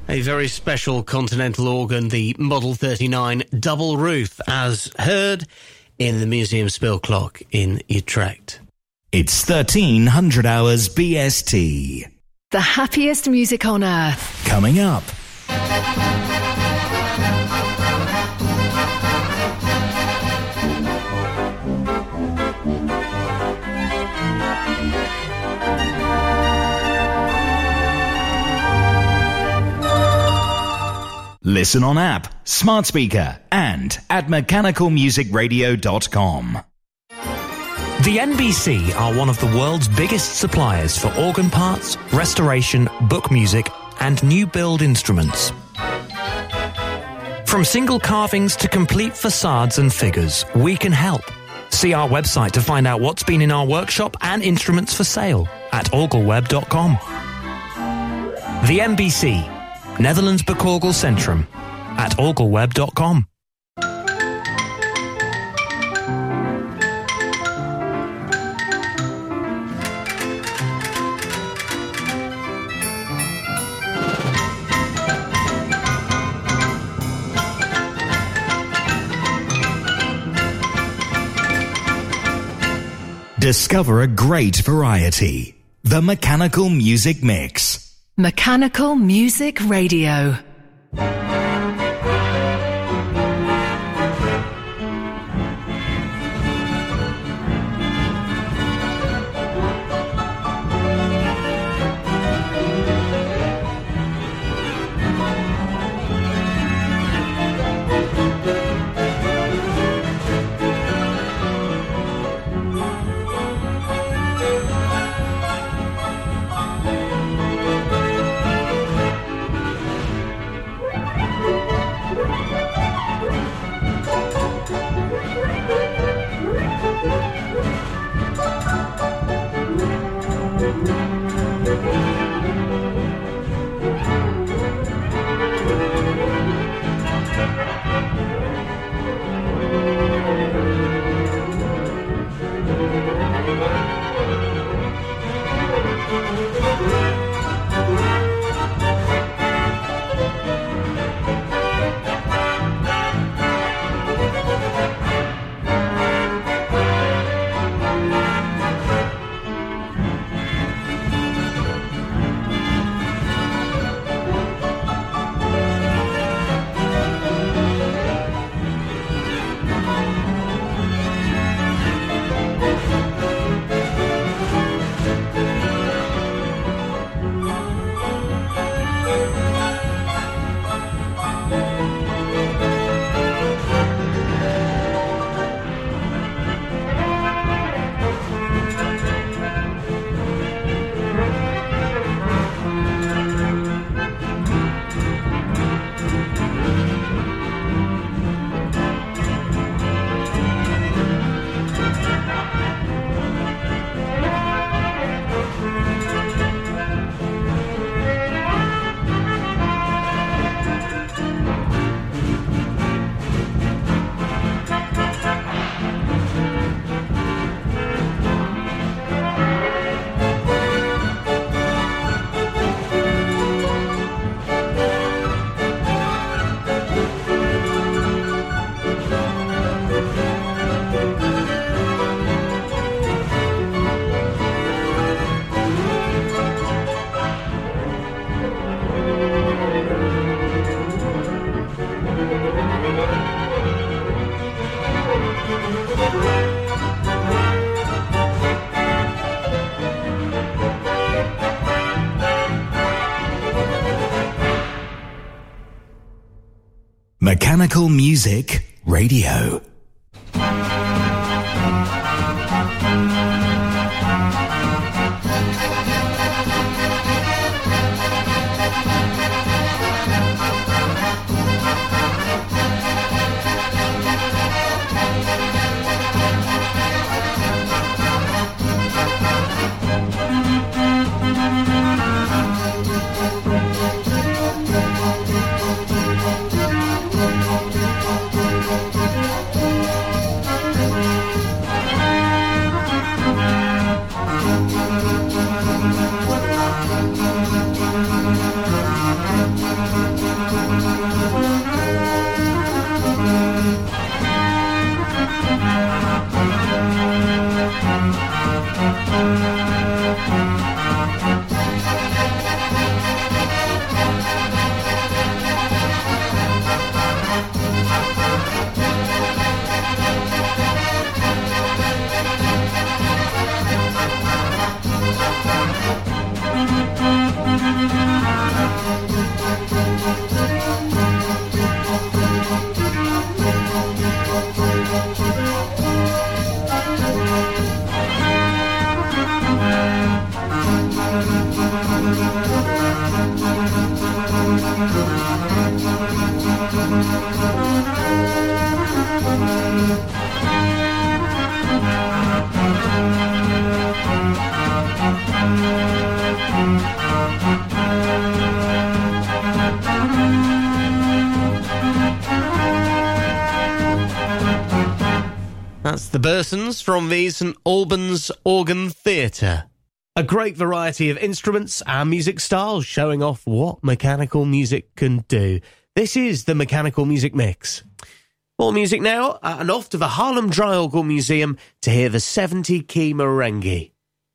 A very special Continental organ, the Model 39 Double Roof, as heard in the Museum Spill Clock in Utrecht. It's 1300 hours BST. The happiest music on earth. Coming up. Listen on app, smart speaker, and at mechanicalmusicradio.com. The NBC are one of the world's biggest suppliers for organ parts, restoration, book music, and new build instruments. From single carvings to complete facades and figures, we can help. See our website to find out what's been in our workshop and instruments for sale at orgelweb.com. The NBC, Netherlands Bekorgel Centrum, at orgelweb.com. Discover a great variety. The Mechanical Music Mix. Mechanical Music Radio. Mechanical Music Radio. It's the Bursons from the St Albans Organ Theatre. A great variety of instruments and music styles showing off what mechanical music can do. This is the Mechanical Music Mix. More music now, and off to the Haarlem Draaiorgel Museum to hear the 70-key merengue.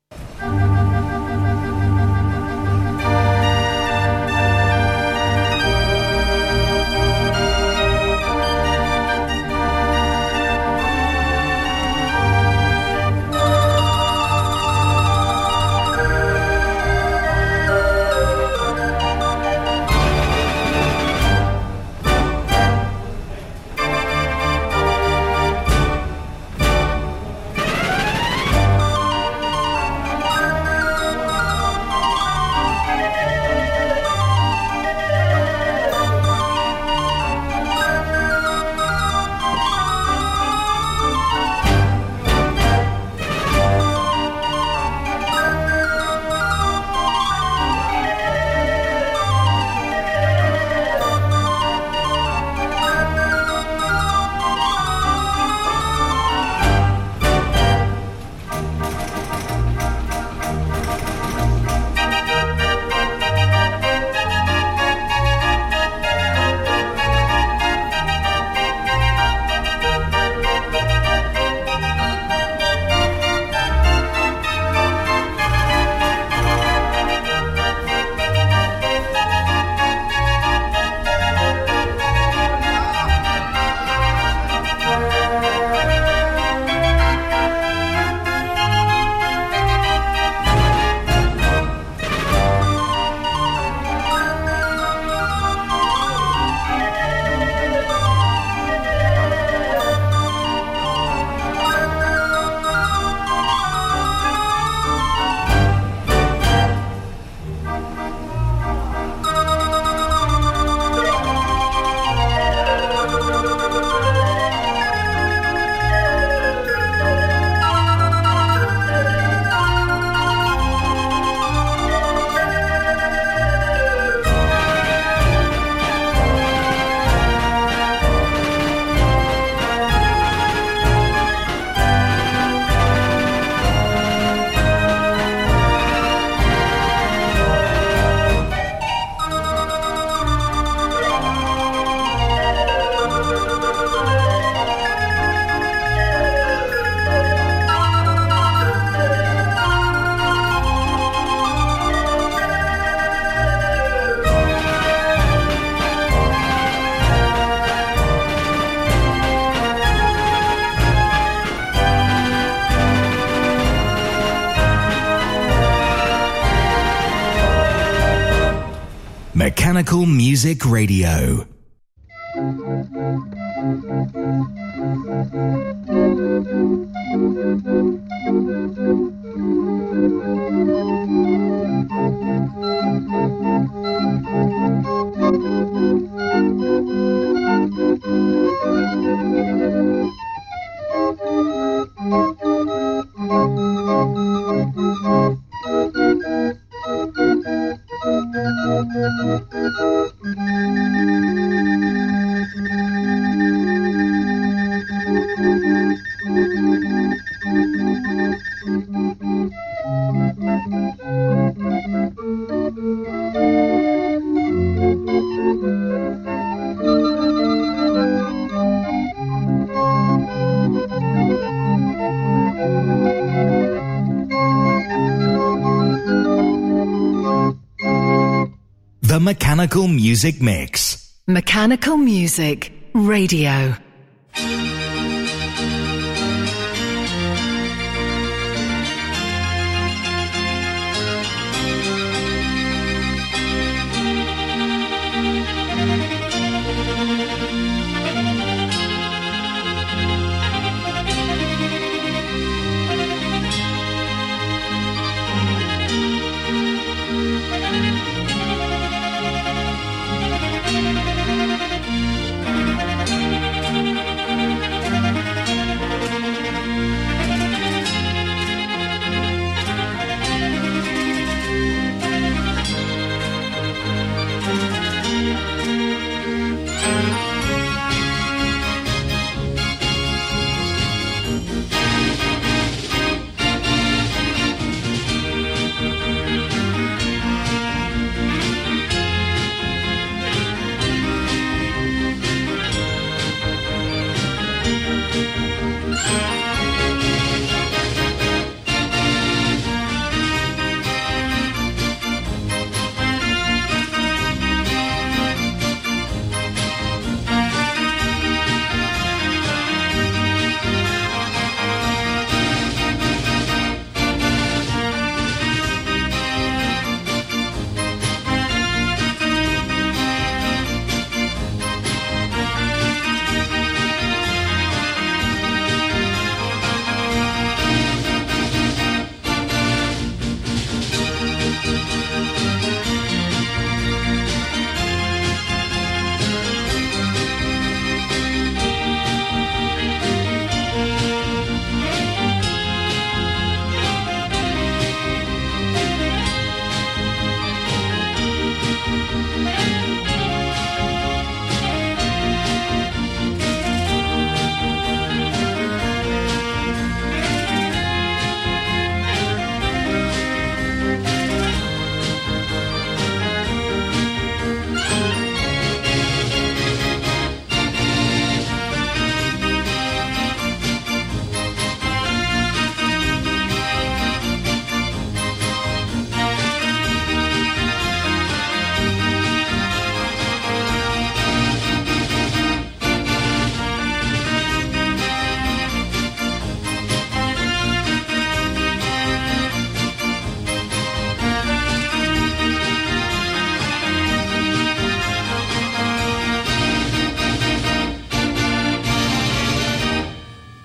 Mechanical Music Radio. The Mechanical Music Mix. Mechanical Music Radio.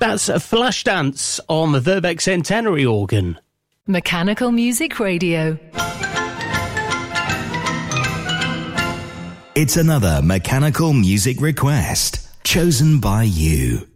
That's a Flashdance on the Verbeeck Centenary organ. Mechanical Music Radio. It's another mechanical music request chosen by you.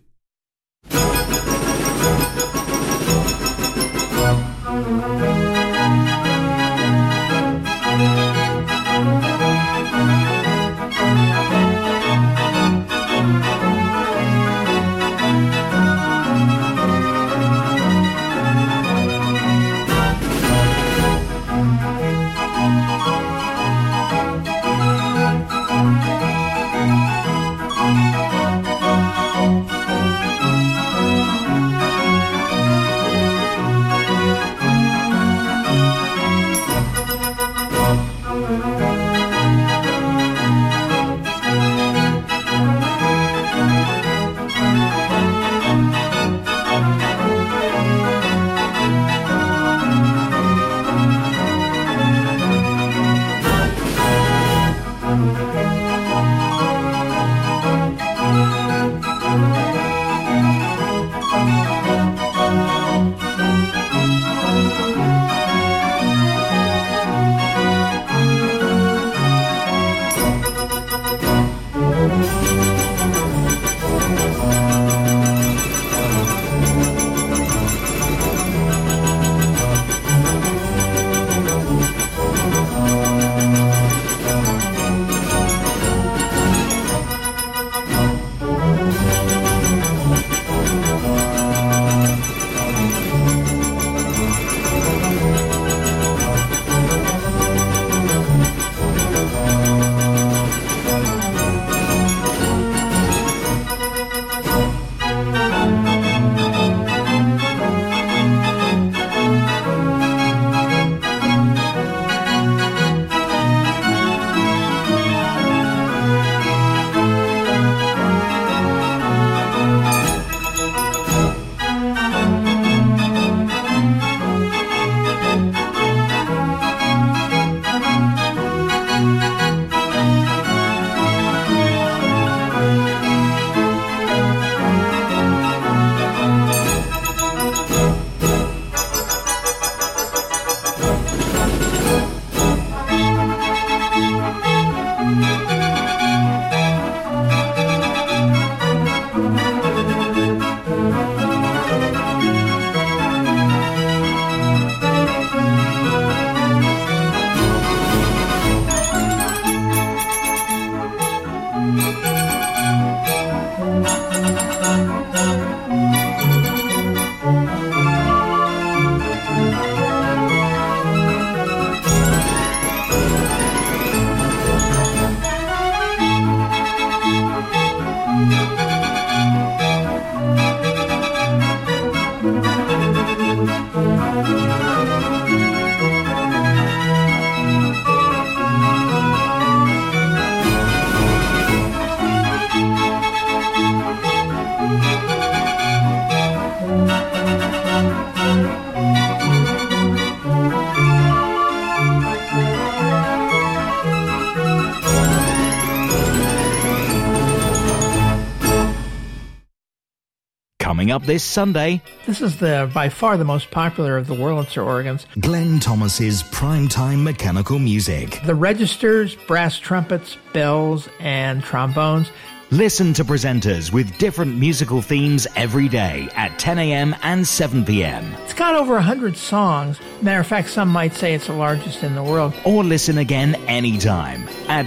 Coming up this Sunday, this is by far the most popular of the Wurlitzer organs. Glenn Thomas's primetime mechanical music. The registers, brass trumpets, bells, and trombones. Listen to presenters with different musical themes every day at 10 a.m. and 7 p.m. It's got over 100 songs. Matter of fact, some might say it's the largest in the world. Or listen again anytime at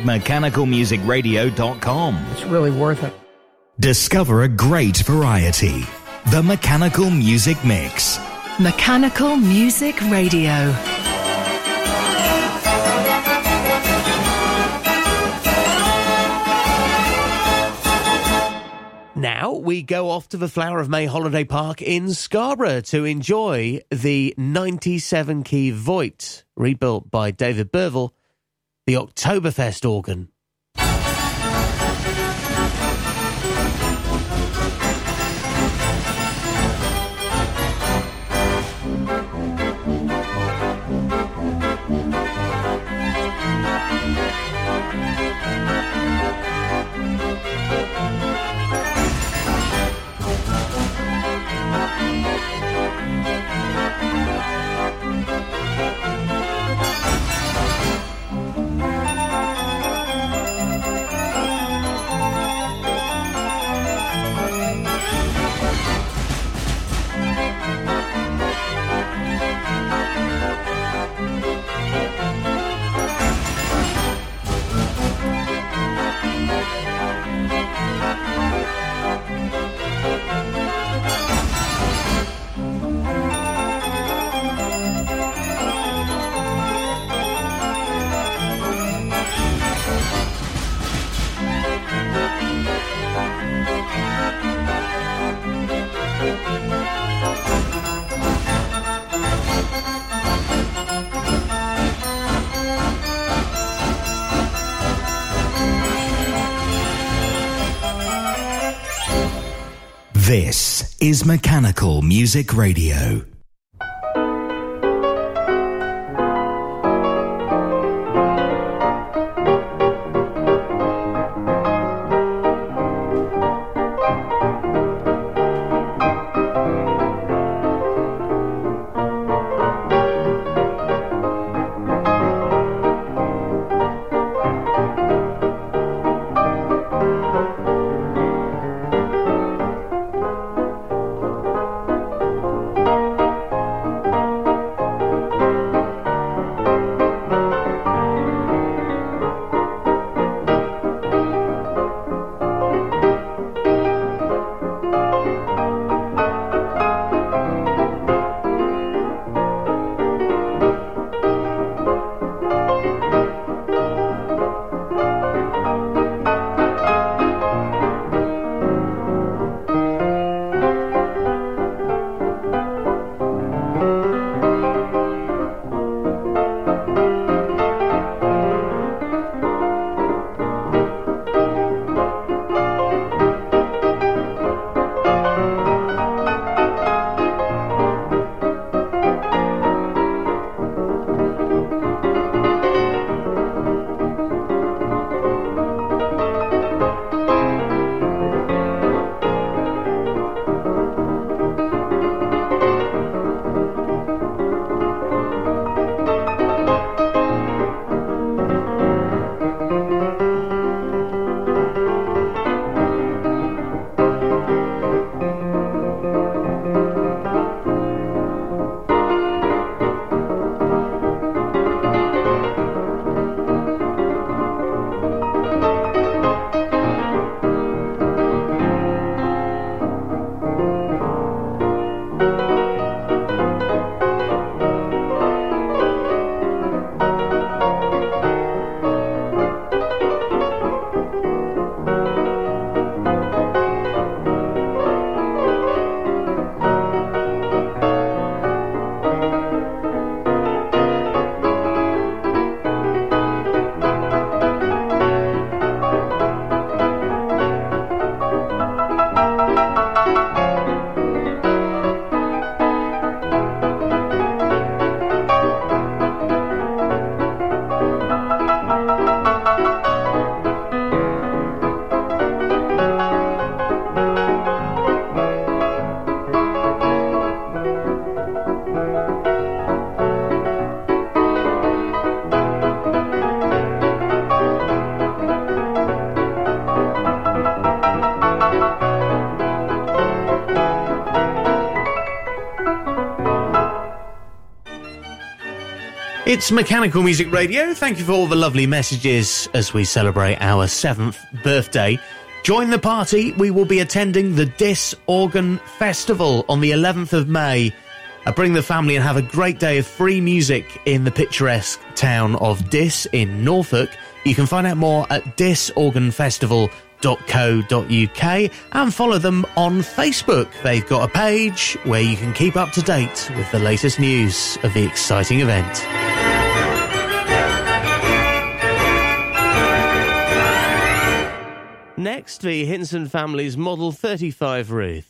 mechanicalmusicradio.com. It's really worth it. Discover a great variety. The Mechanical Music Mix. Mechanical Music Radio. Now we go off to the Flower of May Holiday Park in Scarborough to enjoy the 97-key Voigt, rebuilt by David Burville, the Oktoberfest organ. This is Mechanical Music Radio. It's Mechanical Music Radio. Thank you for all the lovely messages as we celebrate our 7th birthday. Join the party. We will be attending the Diss Organ Festival on the 11th of May. Bring the family and have a great day of free music in the picturesque town of Diss in Norfolk. You can find out more at dissorganfestival.co.uk and follow them on Facebook. They've got a page where you can keep up to date with the latest news of the exciting event. Next, the Hinson family's Model 35 Ruth.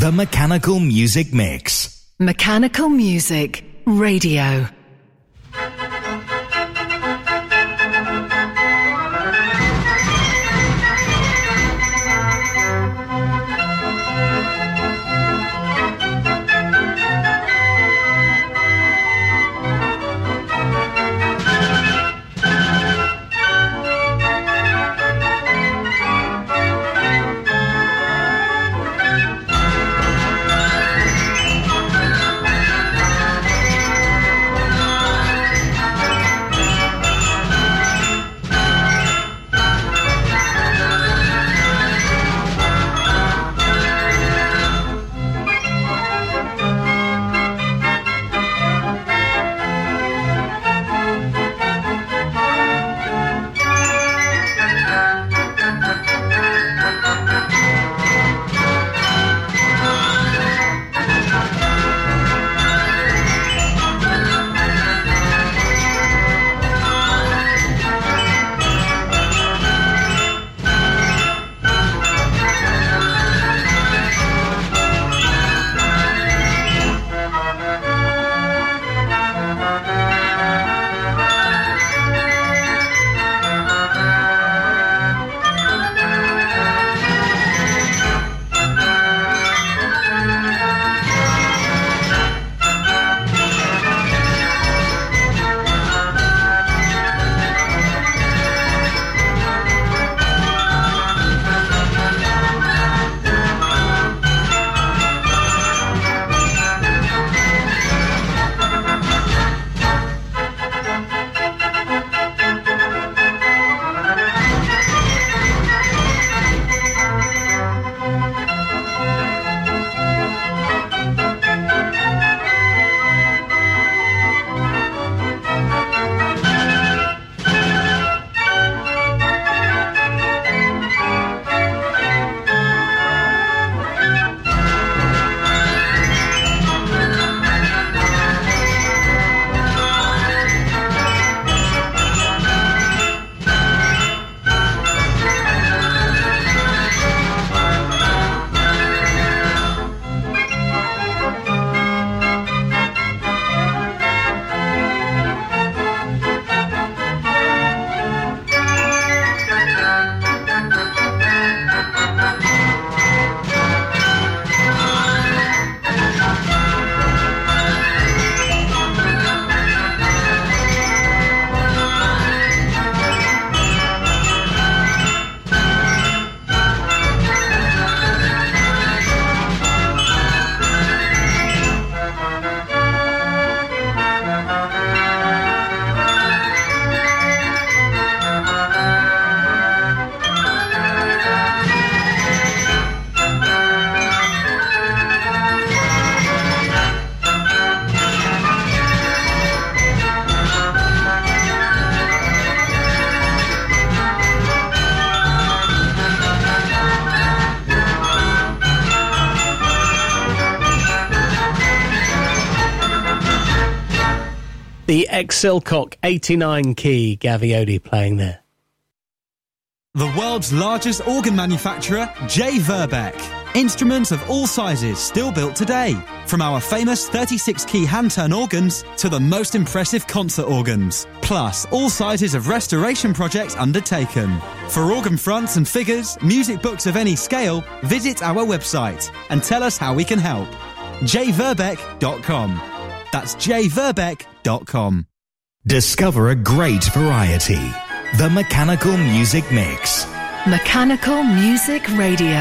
The Mechanical Music Mix. Mechanical Music Radio. The Exilcock 89 key Gavioli playing there. The world's largest organ manufacturer, J. Verbeeck. Instruments of all sizes still built today. From our famous 36-key hand-turn organs to the most impressive concert organs. Plus, all sizes of restoration projects undertaken. For organ fronts and figures, music books of any scale, visit our website and tell us how we can help. jverbeeck.com. That's jverbeeck.com. Discover a great variety. The Mechanical Music Mix. Mechanical Music Radio.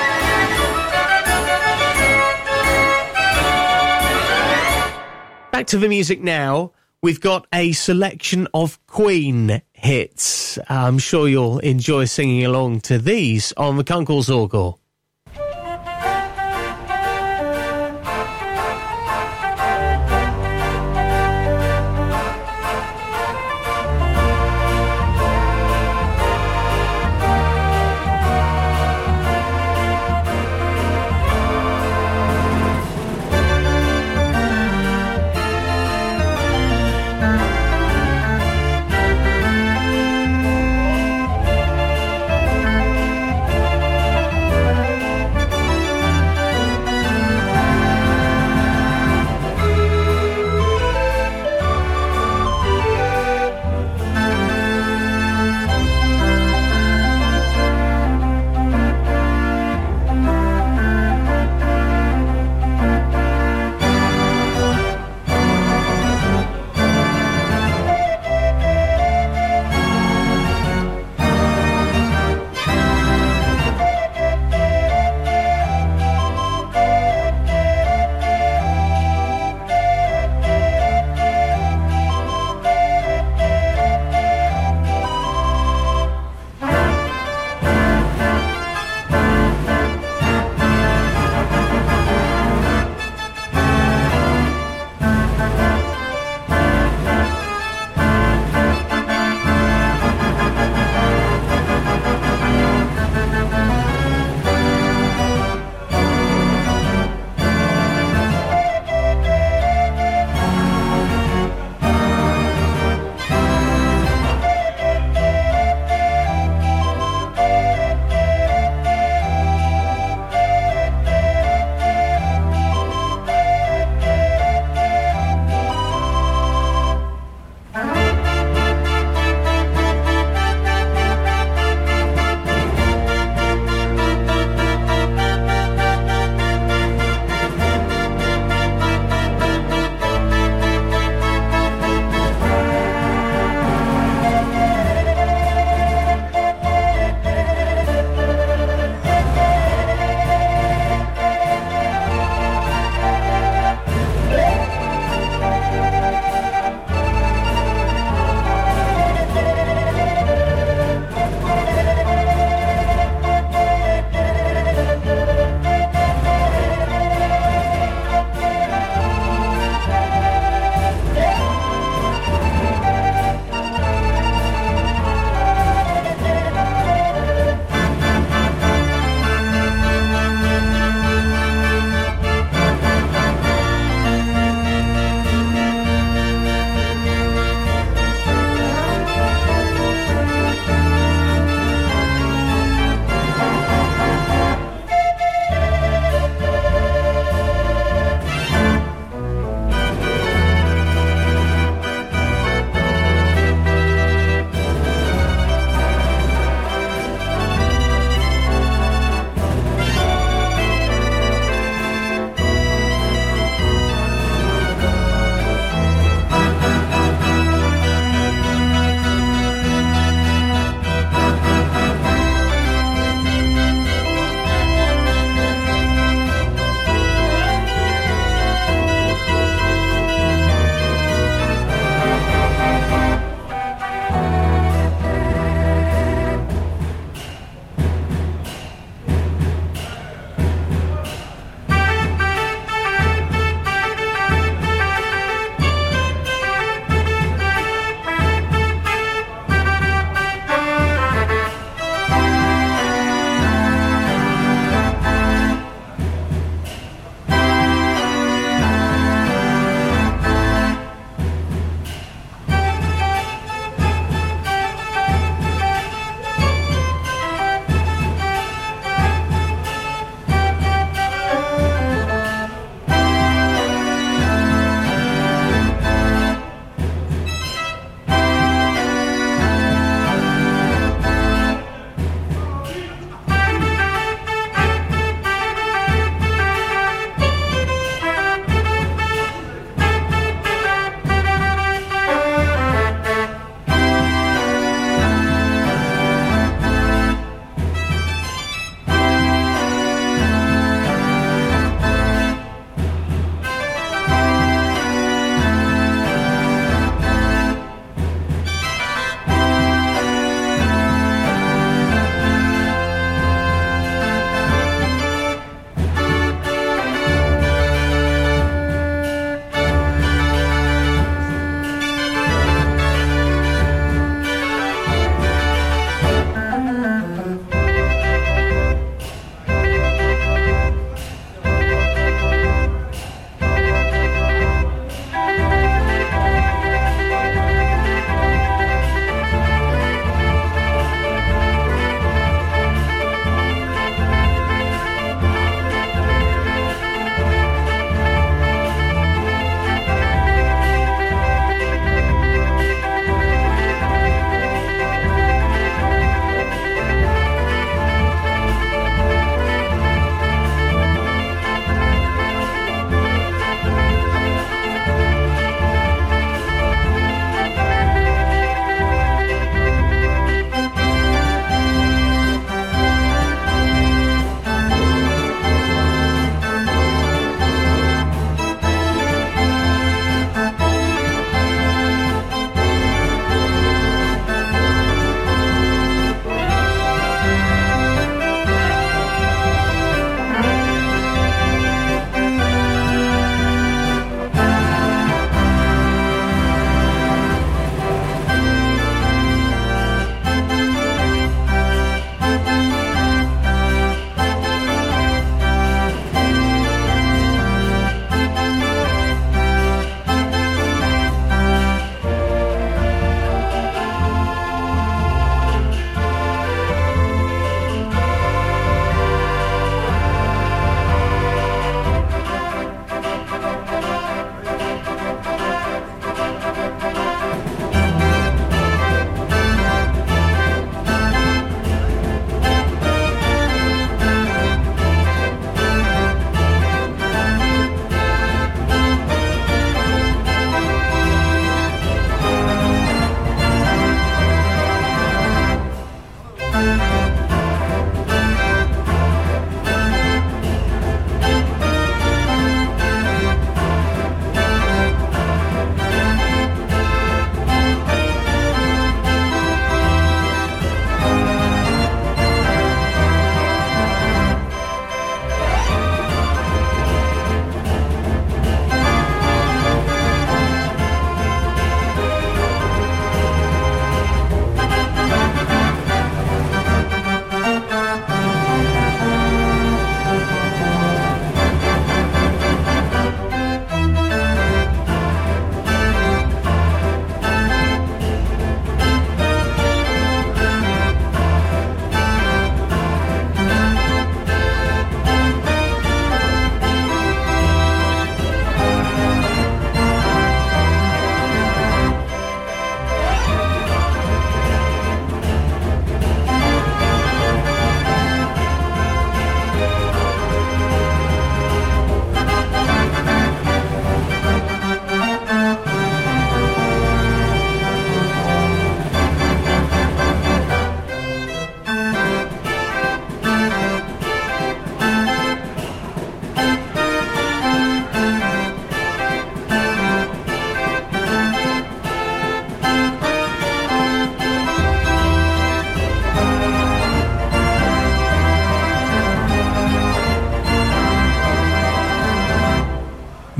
Back to the music now. We've got a selection of Queen hits. I'm sure you'll enjoy singing along to these on the Kunkel's Orgle.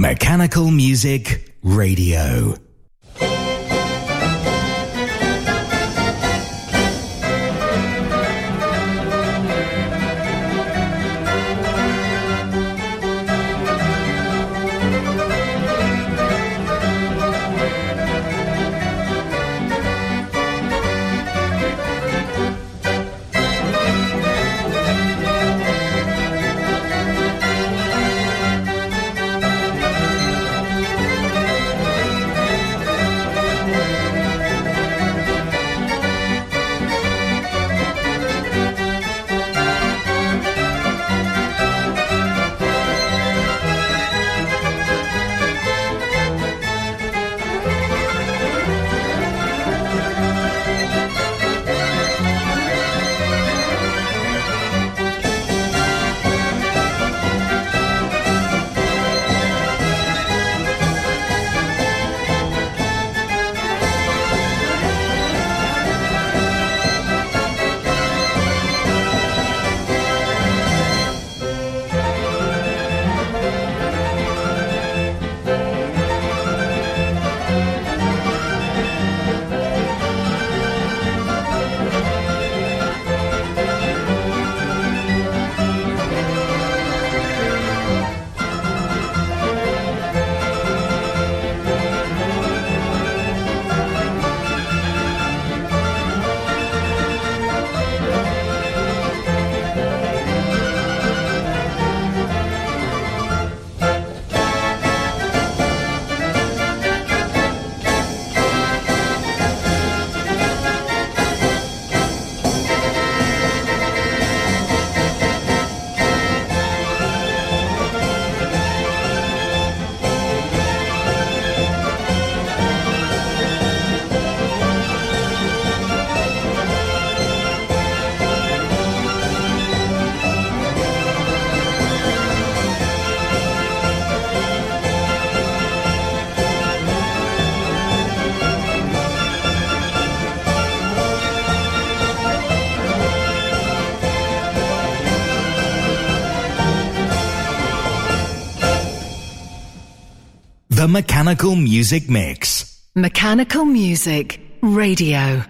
Mechanical Music Radio. The Mechanical Music Mix. Mechanical Music Radio.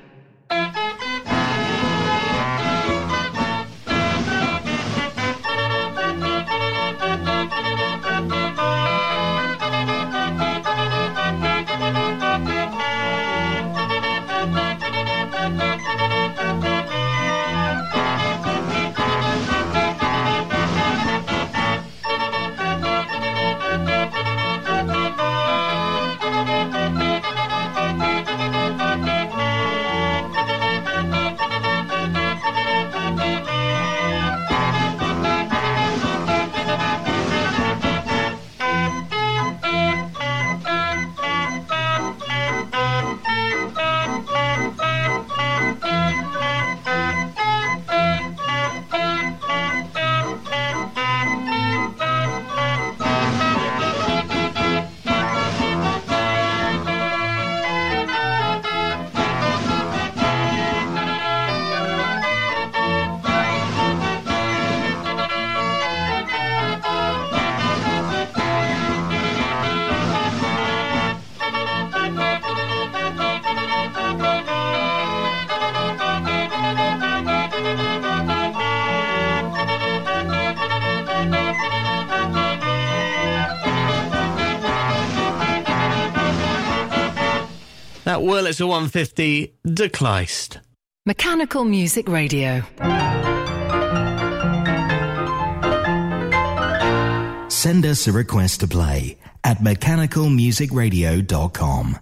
That Wurlitzer 150 De Kleist. Mechanical Music Radio. Send us a request to play at mechanicalmusicradio.com.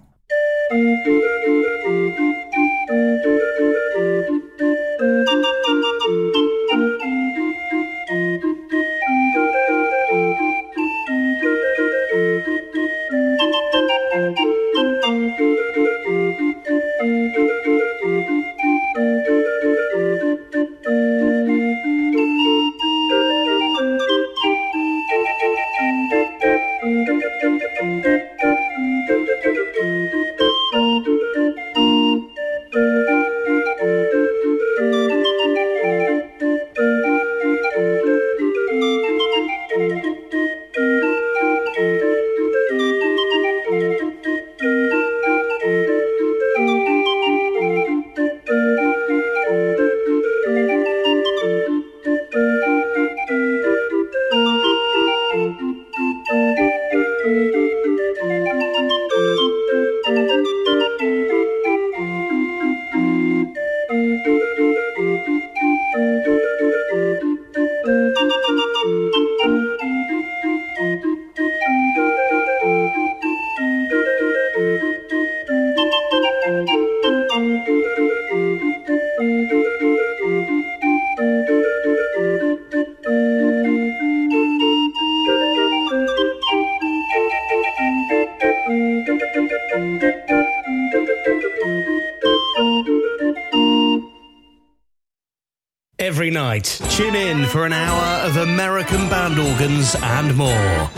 Every night, tune in for an hour of American band organs and more.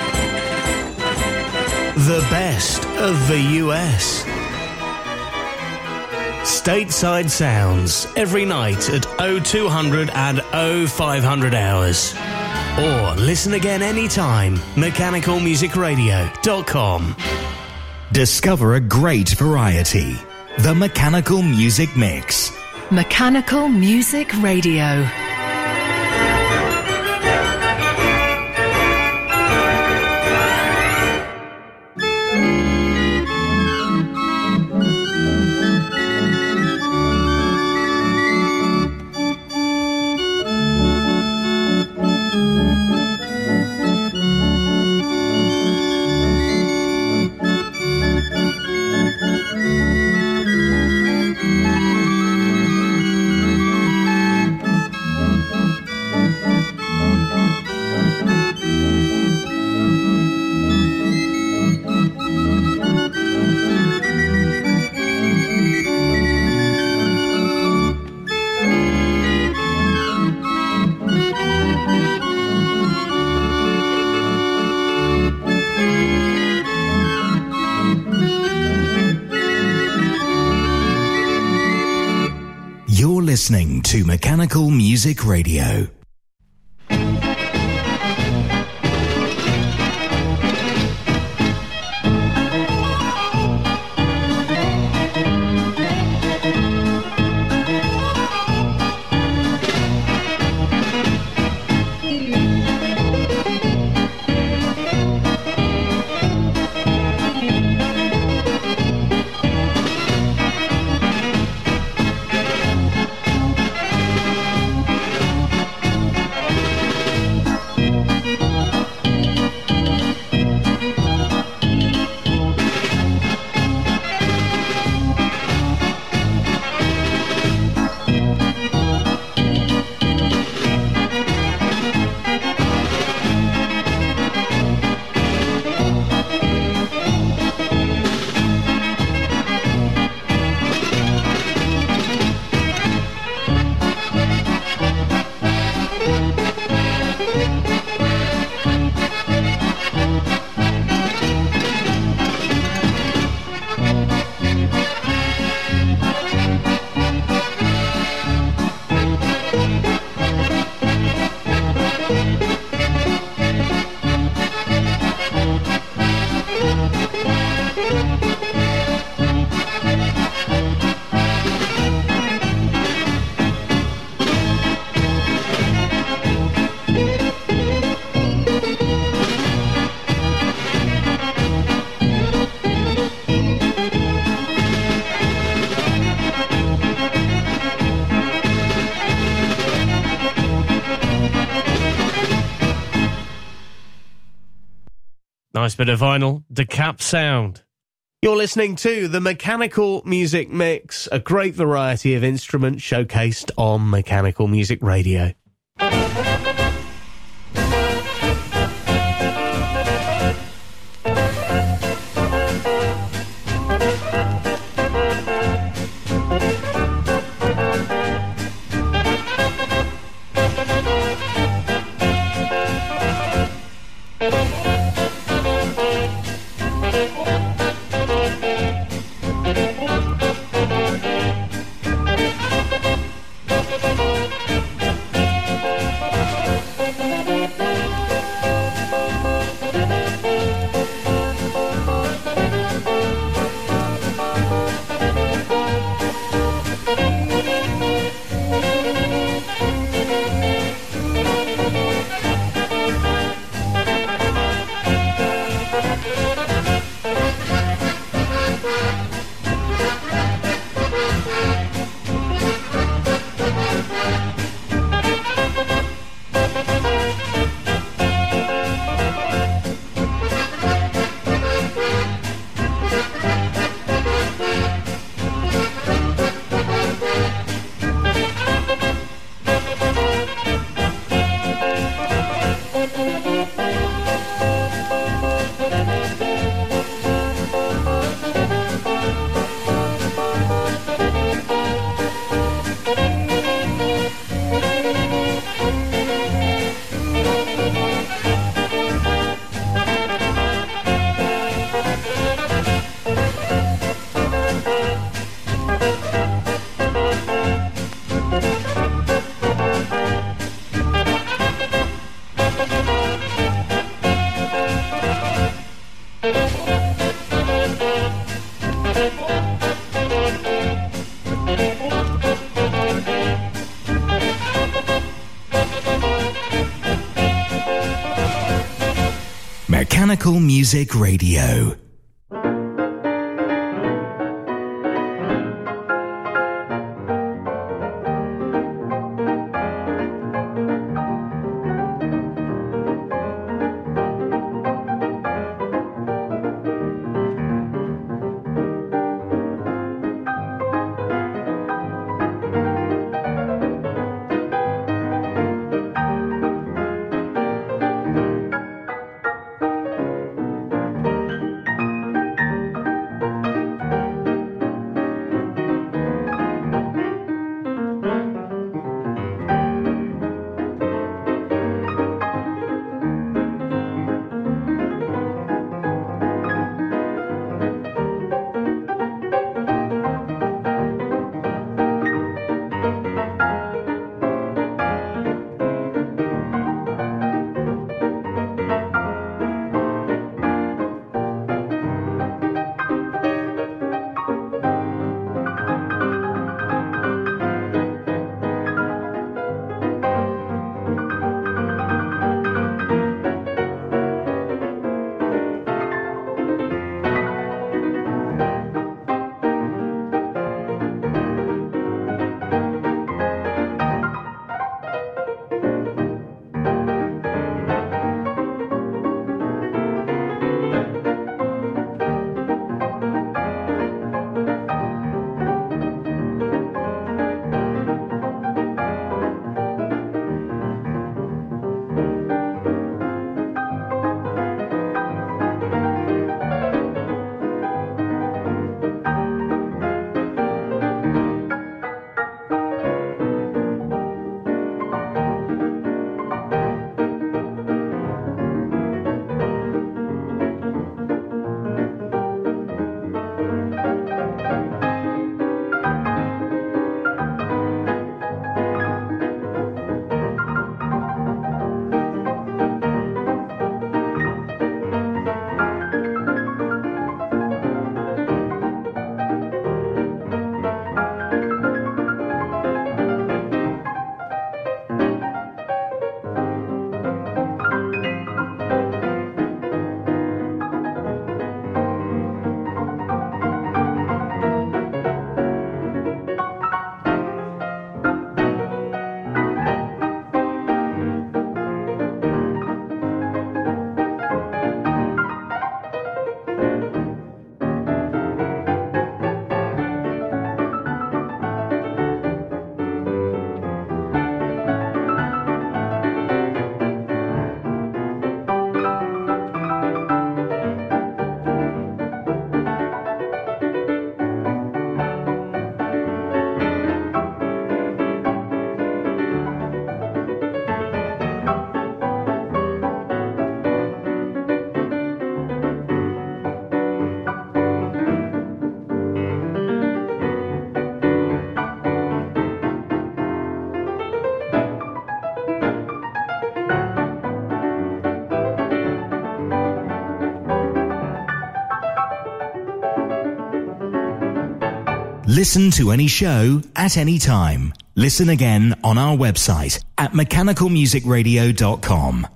The best of the US. Stateside Sounds, every night at 0200 and 0500 hours. Or listen again anytime, mechanicalmusicradio.com. Discover a great variety. The Mechanical Music Mix. Mechanical Music Radio. Listening to Mechanical Music Radio. Nice bit of vinyl, Decap Sound. You're listening to the Mechanical Music Mix, a great variety of instruments showcased on Mechanical Music Radio. Mechanical Music Radio. Listen to any show at any time. Listen again on our website at mechanicalmusicradio.com.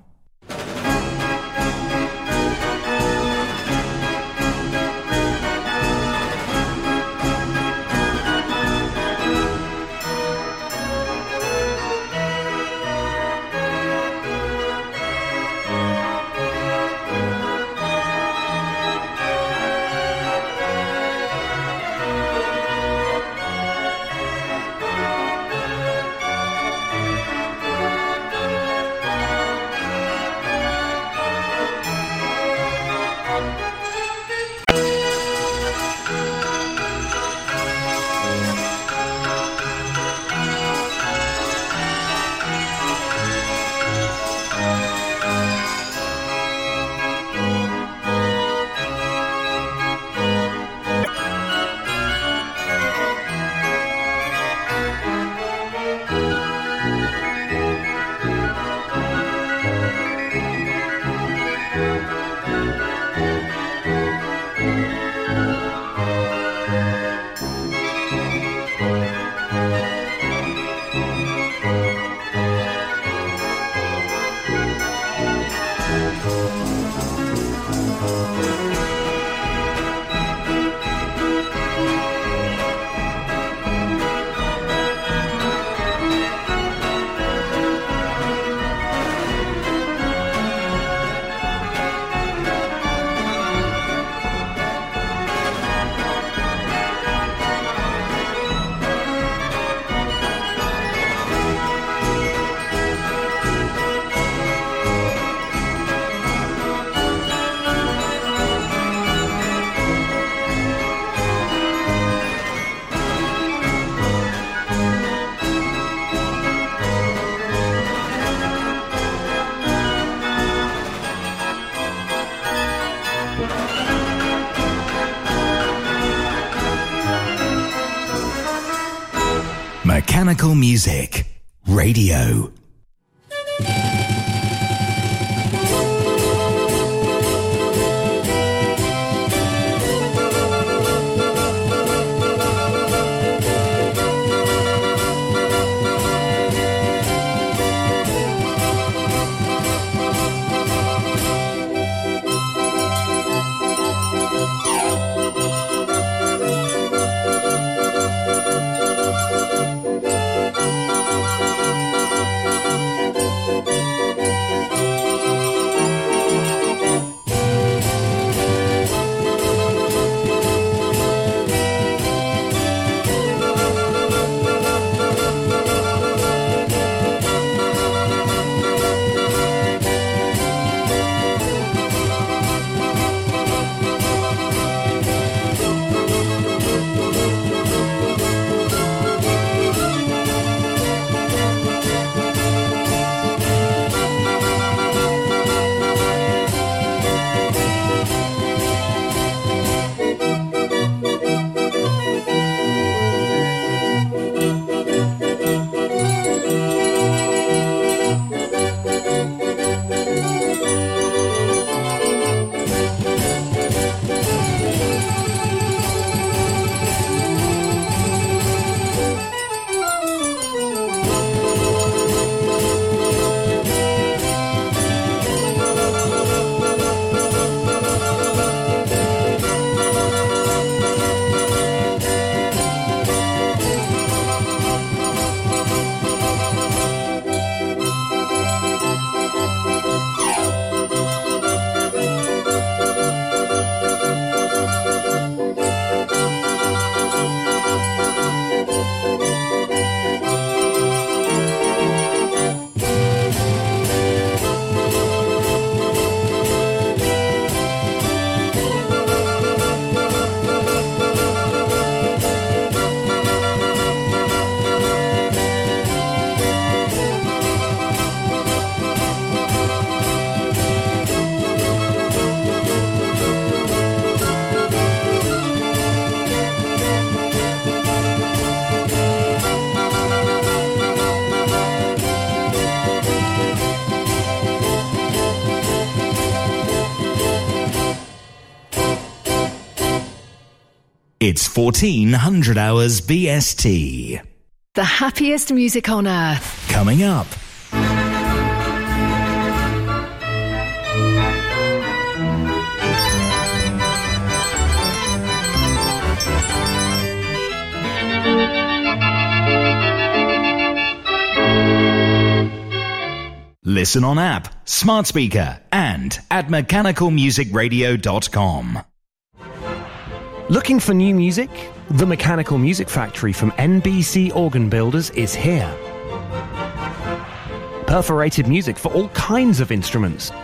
Mechanical Music Radio. It's 1400 hours BST. The happiest music on earth. Coming up. Listen on app, smart speaker, and at mechanicalmusicradio.com. Looking for new music? The Mechanical Music Factory from NBC Organ Builders is here. Perforated music for all kinds of instruments,